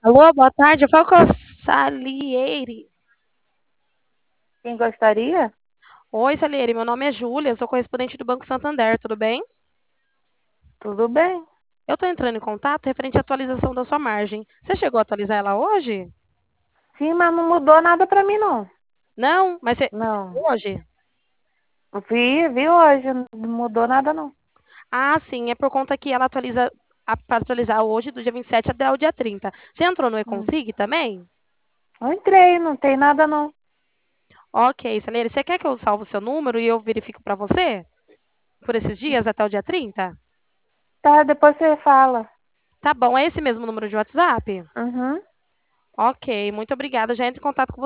Alô, boa tarde. Eu falo com a Salieri. Quem gostaria? Oi, Salieri. Meu nome é Júlia. Eu sou correspondente do Banco Santander. Tudo bem? Tudo bem? Eu estou entrando em contato referente à atualização da sua margem. Você chegou a atualizar ela hoje? Sim, mas não mudou nada pra mim, não. Não? Mas você Não. viu hoje? Vi hoje, não mudou nada, não. Ah, sim. É por conta que ela atualiza para atualizar hoje, do dia 27 até o dia 30. Você entrou no Hum. eConsig também? Eu entrei, não tem nada, não. Ok, Salieri. Você quer que eu salve o seu número e eu verifico para você? Por esses dias até o dia 30? Tá, depois você fala. Tá bom. É esse mesmo número de WhatsApp? Uhum. Ok, muito obrigada. Já entro em contato com